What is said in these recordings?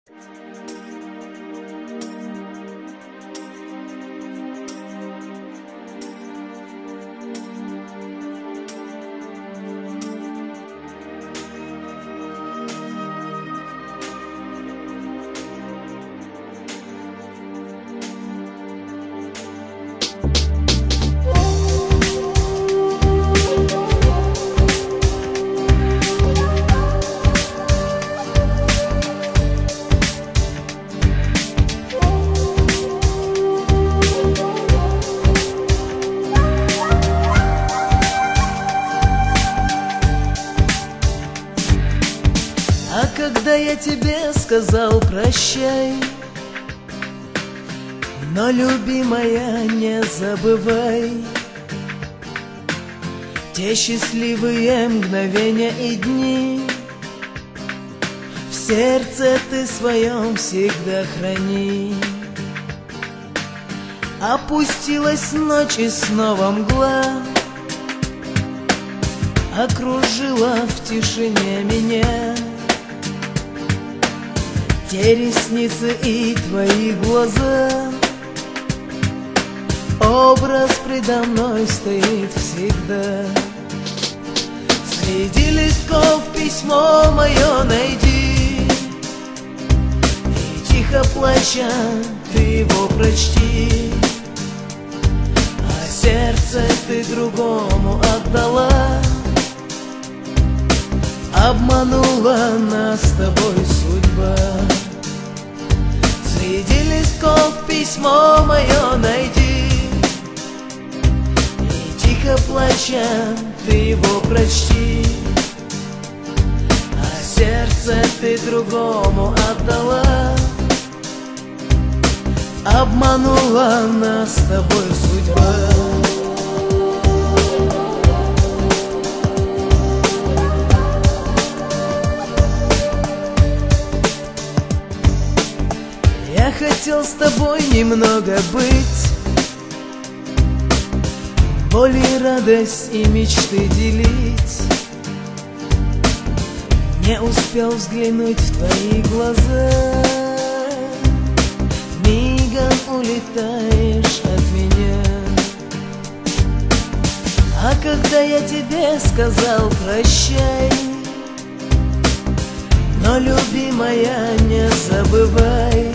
А когда я тебе сказал прощай, но, любимая, не забывай те счастливые мгновения и дни, в сердце ты своем всегда храни. Опустилась ночь и снова мгла окружила в тишине меня. Те ресницы и твои глаза, образ предо мной стоит всегда. Среди листков письмо мое найди, и тихо плача ты его прочти. А сердце ты другому отдала, обманула нас с тобой судьба. Среди листков письмо мое найди, и тихо плача ты его прочти. А сердце ты другому отдала, обманула нас с тобой судьба. Я хотел с тобой немного быть, боль и радость и мечты делить. Не успел взглянуть в твои глаза, мигом улетаешь от меня. А когда я тебе сказал прощай, но, любимая, не забывай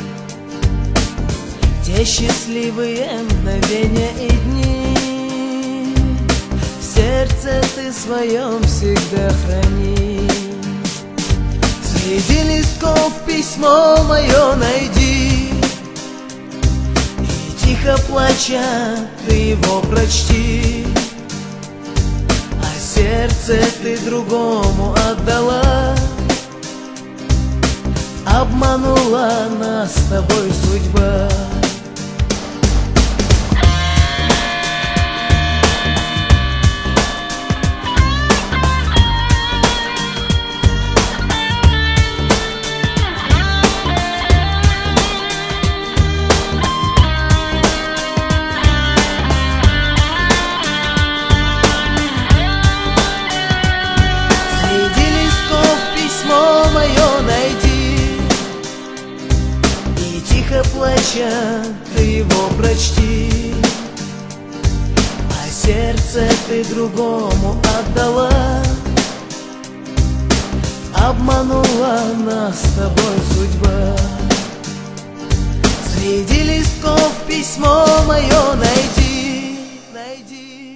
те счастливые мгновения и дни, в сердце ты своем всегда храни. Среди листков письмо мое найди, и тихо плача ты его прочти. А сердце ты другому отдала, обманула нас с тобой судьба. Мое найди, и тихо плача ты его прочти. А сердце ты другому отдала, обманула нас с тобой судьба. Среди листков письмо мое найди, найди.